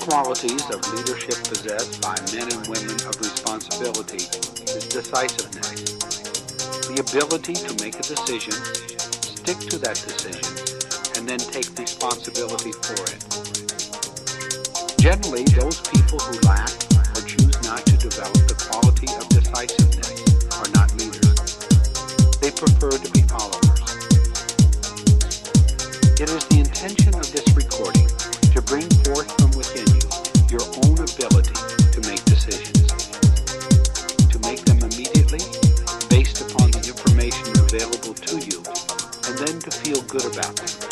qualities of leadership possessed by men and women of responsibility is decisiveness. The ability to make a decision, stick to that decision, and then take responsibility for it. Generally, those people who lack or choose not to develop the quality of decisiveness are not leaders. They prefer to be followers. It is the intention of this recording to bring forth from within you your own ability to make decisions, to make them immediately based upon the information available to you, and then to feel good about them.